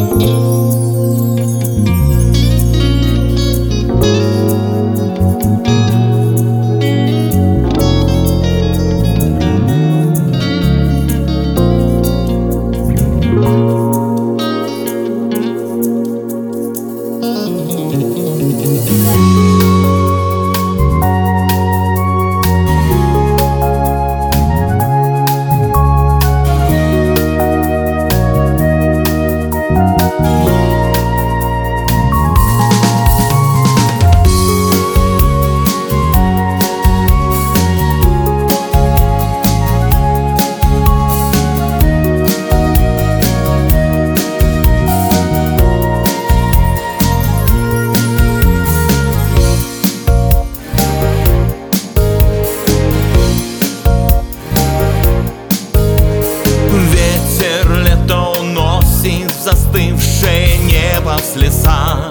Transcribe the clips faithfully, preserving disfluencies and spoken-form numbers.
Застывшее небо в слезах,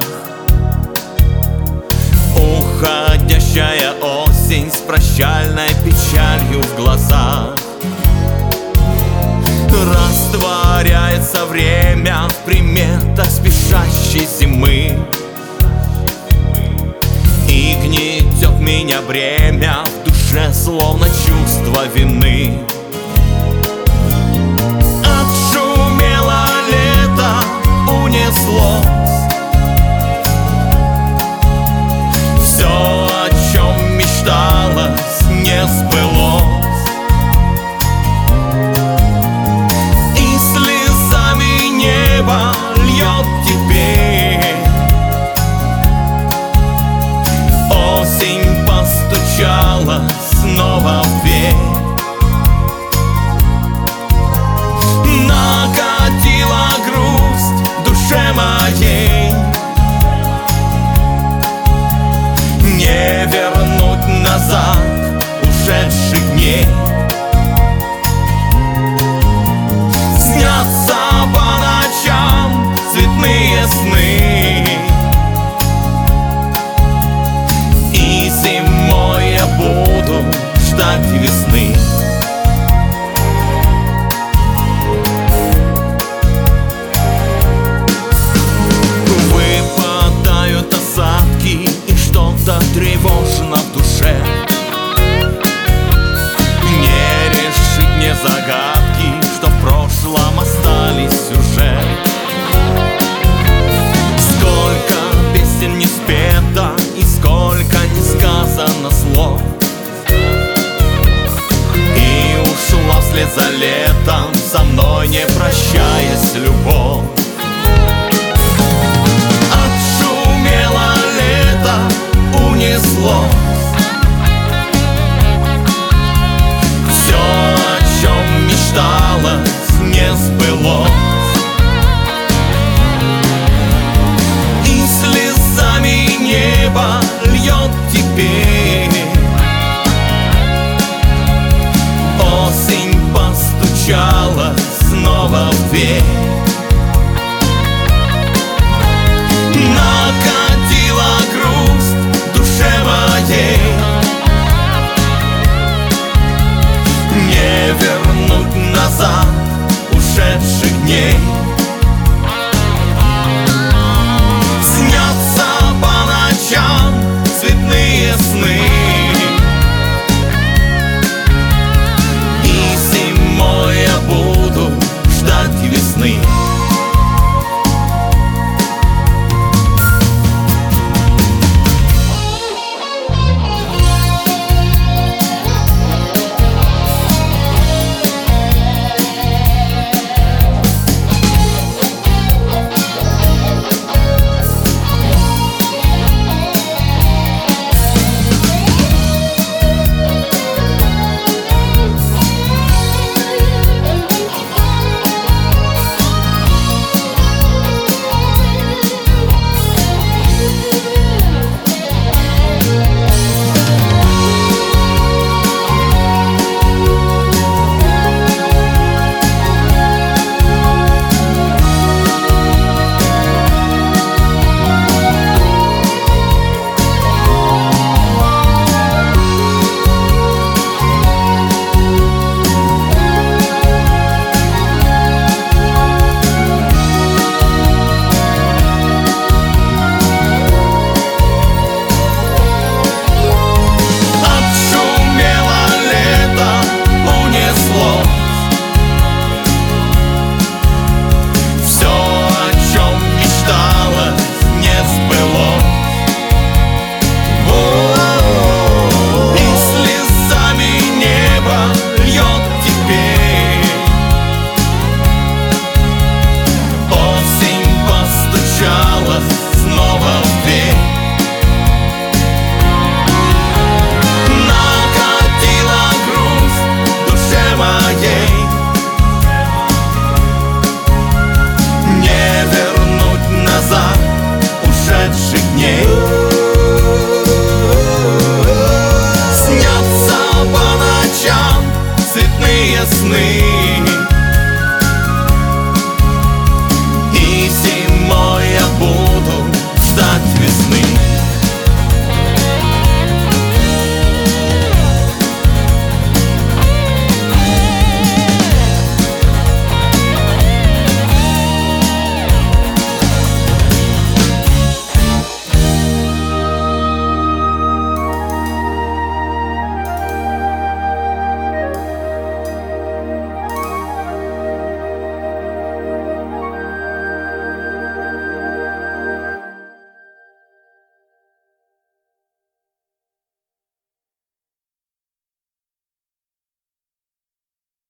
уходящая осень с прощальной печалью в глазах. Растворяется время в приметах спешащей зимы, и гнетет меня бремя в душе, словно чувство вины. Все, о чем мечталось, не сбылось, и слезами небо льет теперь. Осень постучала снова в дверь, накатила грусть в душе моей. Не вернуть назад ушедших дней. Снятся по ночам цветные сны, и зимой я буду ждать весны. Выпадают осадки, и что-то тревожно в душе. Не решить мне загадки, что в прошлом остались уже. Сколько песен не спето, и сколько не сказано слов, и ушла вслед за летом, со мной не прощаясь, любовь. Отшумело лето, унеслось все, о чем мечталось, не сбылось, и слезами небо льет теперь. Осень постучала снова в дверь, накатила грусть в душе моей. Не вернуть назад ушедших дней.